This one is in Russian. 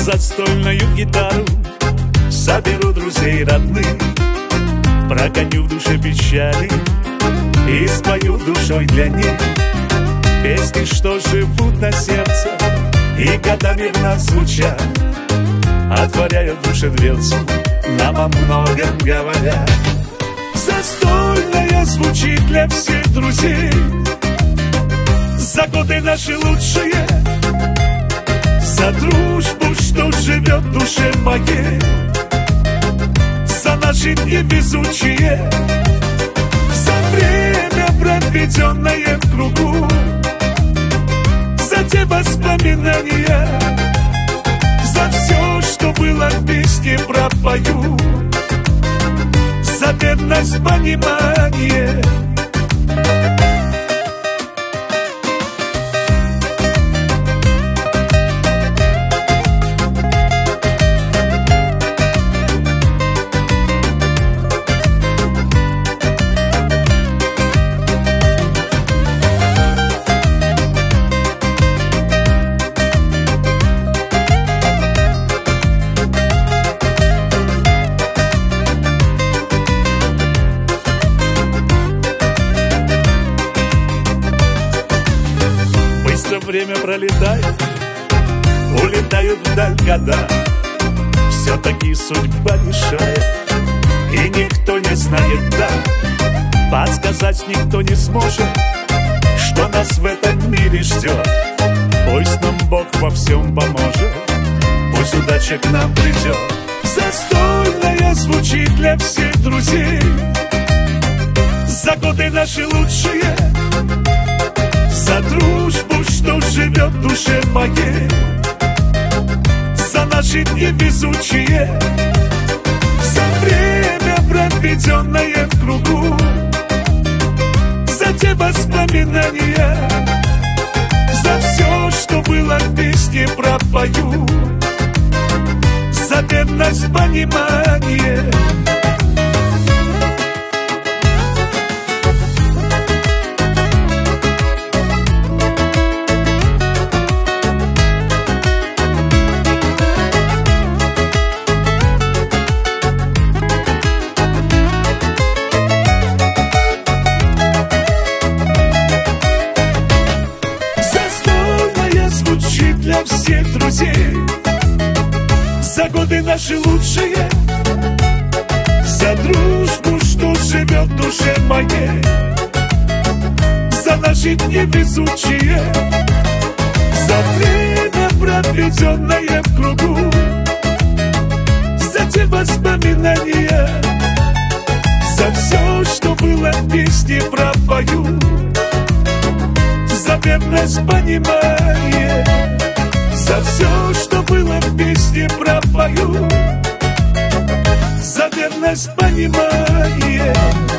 застольную гитару, соберу друзей родных, прогоню в душе печали и спою душой для них песни, что живут на сердце и годами в нас звучат, отворяют в душе дверцу, нам о многом говорят. Застольная звучит для всех друзей, за годы наши лучшие, за дружбу, что живет в душе моей, за наши дни везучие, за время, проведенное в кругу, за те воспоминания, за все, что было в песне пропою, за верность, понимание. Время пролетает, улетают вдаль года, все-таки судьба решает, и никто не знает, да, подсказать никто не сможет, что нас в этом мире ждет. Пусть нам Бог во всем поможет, пусть удача к нам придет. Застольная звучит для всех друзей, за годы наши лучшие, за дружбу, что живет в душе моей, за наши дни везучие, за время, проведенное в кругу, за те воспоминания, за все, что было в песне пропою, за верность, понимание. Для всех друзей, за годы наши лучшие, за дружбу, что живет в душе моей, за наши дни везучие, за время, проведенное в кругу, за те воспоминания, за все, что было в песне пропою, за верность, понимание. За все, что было в песне пропою, за верность, понимание.